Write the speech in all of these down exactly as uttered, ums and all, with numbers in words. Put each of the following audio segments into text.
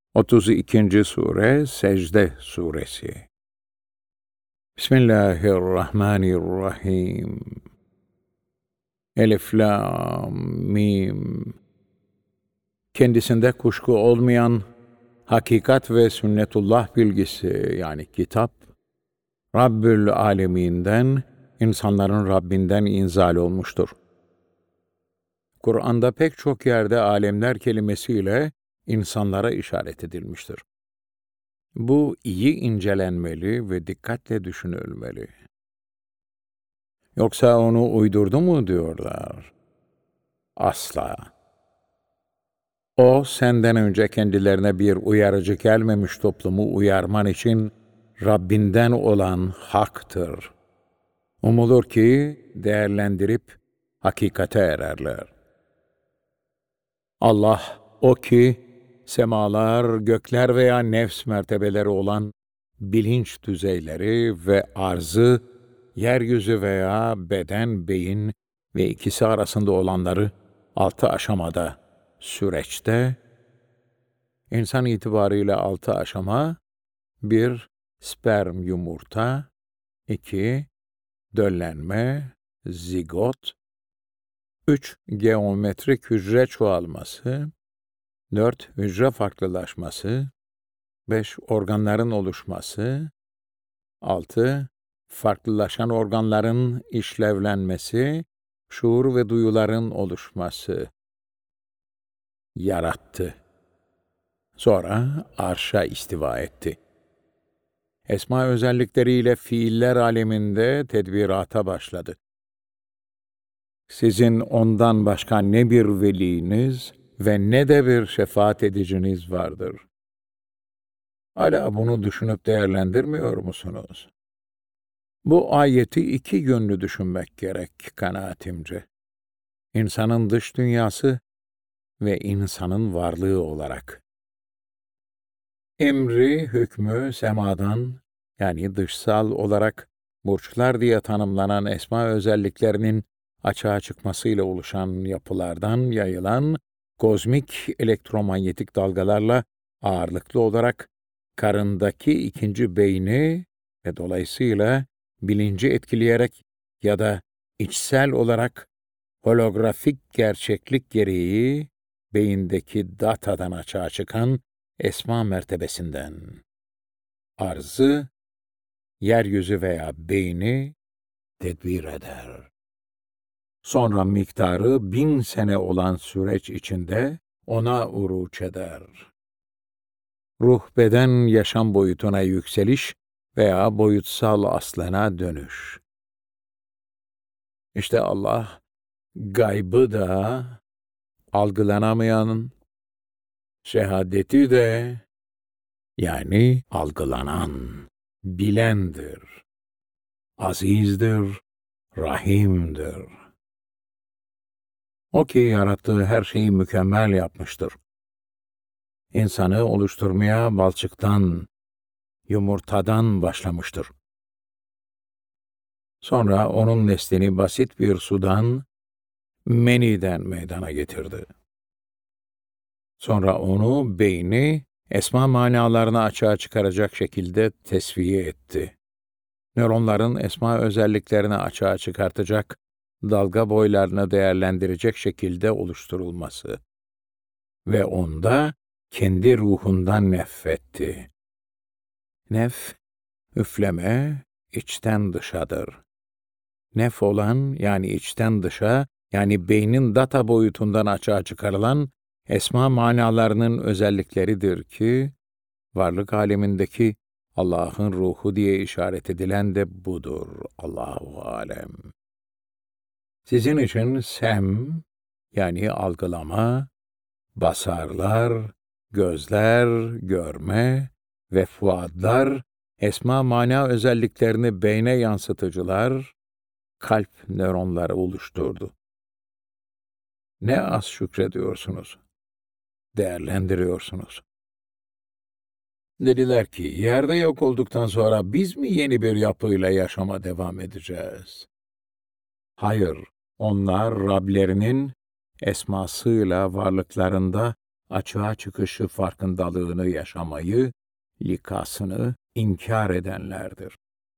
otuz ikinci Sure Secde Suresi. Bismillahirrahmanirrahim. Elif, Lam, Mim. Kendisinde kuşku olmayan hakikat ve sünnetullah bilgisi, yani kitap, Rabbül Alemin'den, insanların Rabbinden inzal olmuştur. Kur'an'da pek çok yerde alemler kelimesiyle insanlara işaret edilmiştir. Bu iyi incelenmeli ve dikkatle düşünülmeli. Yoksa onu uydurdu mu diyorlar? Asla. O, senden önce kendilerine bir uyarıcı gelmemiş toplumu uyarman için Rabbinden olan haktır. Umulur ki değerlendirip hakikate ererler. Allah, o ki, semalar, gökler veya nefs mertebeleri olan bilinç düzeyleri ve arzı, yeryüzü veya beden, beyin ve ikisi arasında olanları altı aşamada, süreçte, insan itibarıyla altı aşama, bir, sperm yumurta, iki, döllenme, zigot, üç, geometrik hücre çoğalması, dört, hücre farklılaşması, beş, organların oluşması, altı, farklılaşan organların işlevlenmesi, şuur ve duyuların oluşması. Yarattı. Sonra arşa istiva etti. Esma özellikleriyle fiiller aleminde tedbirata başladı. Sizin ondan başka ne bir veliniz ve ne de bir şefaat ediciniz vardır. Hala bunu düşünüp değerlendirmiyor musunuz? Bu ayeti iki yönlü düşünmek gerek kanaatimce. İnsanın dış dünyası ve insanın varlığı olarak. Emri, hükmü semadan, yani dışsal olarak burçlar diye tanımlanan esma özelliklerinin açığa çıkmasıyla oluşan yapılardan yayılan kozmik elektromanyetik dalgalarla ağırlıklı olarak karındaki ikinci beyni ve dolayısıyla bilinci etkileyerek ya da içsel olarak holografik gerçeklik gereği beyindeki datadan açığa çıkan esma mertebesinden. Arzı, yeryüzü veya beyni tedbir eder. Sonra miktarı bin sene olan süreç içinde ona uruç eder. Ruh beden yaşam boyutuna yükseliş veya boyutsal aslına dönüş. İşte Allah, gaybı da, algılanamayan, şehadeti de, yani algılanan, bilendir. Azizdir, rahimdir. O ki yarattığı her şeyi mükemmel yapmıştır. İnsanı oluşturmaya balçıktan, yumurtadan başlamıştır. Sonra onun neslini basit bir sudan, meniden meydana getirdi. Sonra onu beyni, esma manalarını açığa çıkaracak şekilde tesviye etti. Nöronların esma özelliklerini açığa çıkartacak, dalga boylarını değerlendirecek şekilde oluşturulması. Ve onda kendi ruhundan nefetti. Nef, üfleme, içten dışadır. Nef olan, yani içten dışa, yani beynin data boyutundan açığa çıkarılan esma manalarının özellikleridir ki, varlık alemindeki Allah'ın ruhu diye işaret edilen de budur. Allahu alem. Sizin için sem, yani algılama, basarlar, gözler, görme ve fuadlar, esma mana özelliklerini beyne yansıtıcılar, kalp nöronları oluşturdu. Ne az şükrediyorsunuz, değerlendiriyorsunuz. Dediler ki, yerde yok olduktan sonra biz mi yeni bir yapıyla yaşama devam edeceğiz? Hayır, onlar Rablerinin esmasıyla varlıklarında açığa çıkışı farkındalığını yaşamayı, likasını inkar edenlerdir.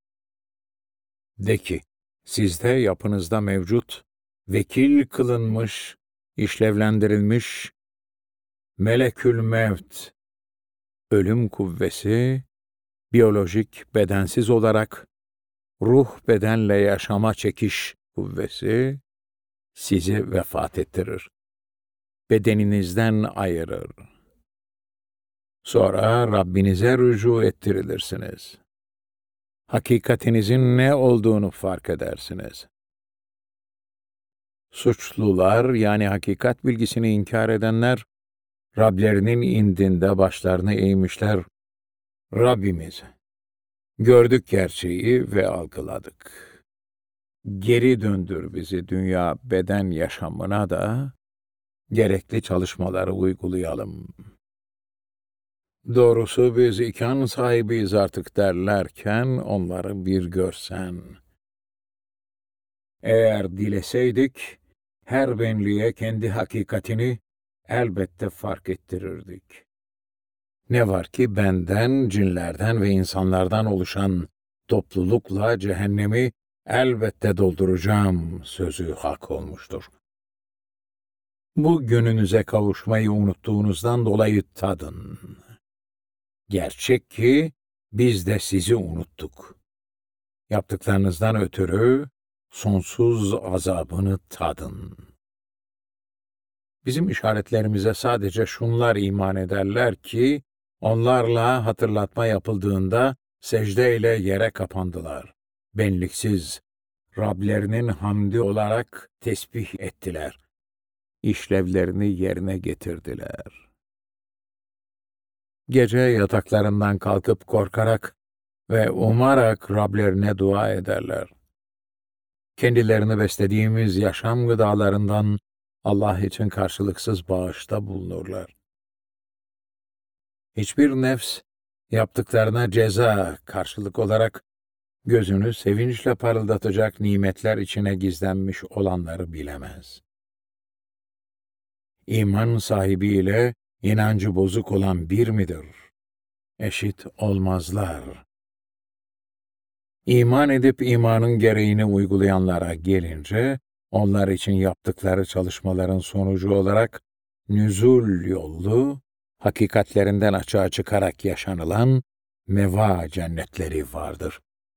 De ki, sizde yapınızda mevcut, vekil kılınmış, işlevlendirilmiş, melekül mevt, ölüm kuvvesi, biyolojik bedensiz olarak, ruh bedenle yaşama çekiş kuvvesi, sizi vefat ettirir. Bedeninizden ayırır. Sonra Rabbinize rücu ettirilirsiniz. Hakikatinizin ne olduğunu fark edersiniz. Suçlular, yani hakikat bilgisini inkar edenler, Rablerinin indinde başlarını eğmişler. Rabbimiz, gördük gerçeği ve algıladık. Geri döndür bizi dünya beden yaşamına da gerekli çalışmaları uygulayalım. Doğrusu biz ikan sahibiyiz artık derlerken onları bir görsen. Eğer dileseydik, her benliğe kendi hakikatini elbette fark ettirirdik. Ne var ki benden, cinlerden ve insanlardan oluşan toplulukla cehennemi elbette dolduracağım sözü hak olmuştur. Bu gününüze kavuşmayı unuttuğunuzdan dolayı tadın. Gerçek ki biz de sizi unuttuk. Yaptıklarınızdan ötürü sonsuz azabını tadın. Bizim işaretlerimize sadece şunlar iman ederler ki, onlarla hatırlatma yapıldığında secdeyle yere kapandılar. Benliksiz, Rablerinin hamdi olarak tesbih ettiler. İşlevlerini yerine getirdiler. Gece yataklarından kalkıp korkarak ve umarak Rablerine dua ederler. Kendilerini beslediğimiz yaşam gıdalarından Allah için karşılıksız bağışta bulunurlar. Hiçbir nefs yaptıklarına ceza karşılık olarak gözünü sevinçle parıldatacak nimetler içine gizlenmiş olanları bilemez. İman sahibiyle inancı bozuk olan bir midir? Eşit olmazlar. İman edip imanın gereğini uygulayanlara gelince, onlar için yaptıkları çalışmaların sonucu olarak nüzul yollu, hakikatlerinden açığa çıkarak yaşanılan meva cennetleri vardır.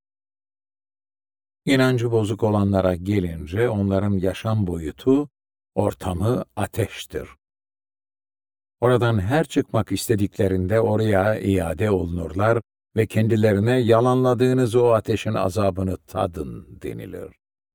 İnancı bozuk olanlara gelince onların yaşam boyutu, ortamı ateştir. Oradan her çıkmak istediklerinde oraya iade olunurlar ve kendilerine yalanladığınız o ateşin azabını tadın denilir.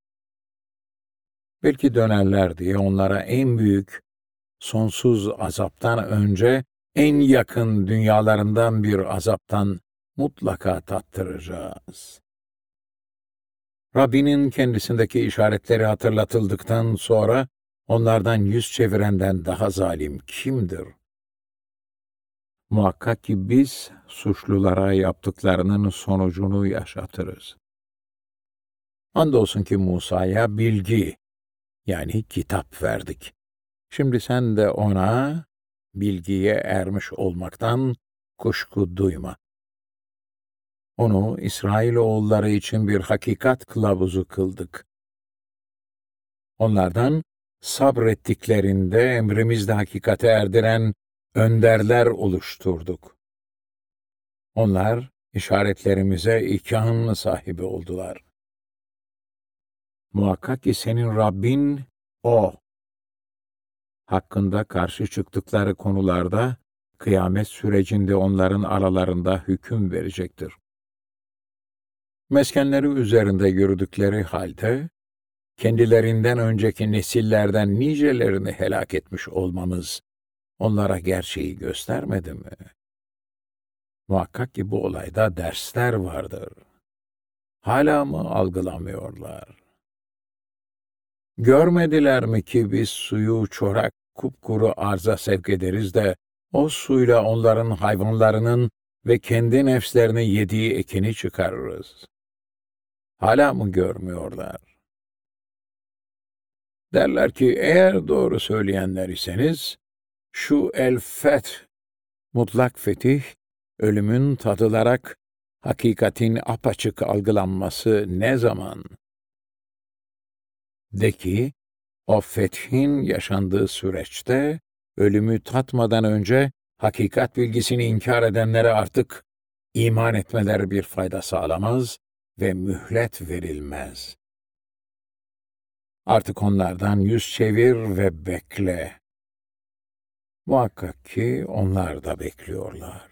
Belki dönerler diye onlara en büyük, sonsuz azaptan önce en yakın dünyalarından bir azaptan mutlaka tattıracağız. Rabbinin kendisindeki işaretleri hatırlatıldıktan sonra onlardan yüz çevirenden daha zalim kimdir? Muhakkak ki biz suçlulara yaptıklarının sonucunu yaşatırız. Andolsun ki Musa'ya bilgi, yani kitap verdik. Şimdi sen de ona bilgiye ermiş olmaktan kuşku duyma. Onu İsrailoğulları için bir hakikat kılavuzu kıldık. Onlardan sabrettiklerinde emrimizle hakikate erdiren önderler oluşturduk. Onlar işaretlerimize ikram sahibi oldular. Muhakkak ki senin Rabbin O. Hakkında karşı çıktıkları konularda kıyamet sürecinde onların aralarında hüküm verecektir. Meskenleri üzerinde yürüdükleri halde, kendilerinden önceki nesillerden nicelerini helak etmiş olmamız onlara gerçeği göstermedi mi? Muhakkak ki bu olayda dersler vardır. Hala mı algılamıyorlar? Görmediler mi ki biz suyu çorak, kupkuru arza sevk ederiz de, o suyla onların hayvanlarının ve kendi nefslerini yediği ekini çıkarırız. Hala mı görmüyorlar? Derler ki, eğer doğru söyleyenler iseniz, Şu el-feth, mutlak fetih, ölümün tadılarak hakikatin apaçık algılanması ne zaman? De ki, o fethin yaşandığı süreçte, ölümü tatmadan önce hakikat bilgisini inkar edenlere artık iman etmeleri bir fayda sağlamaz ve mühlet verilmez. Artık onlardan yüz çevir ve bekle. Muhakkak ki onlar da bekliyorlar.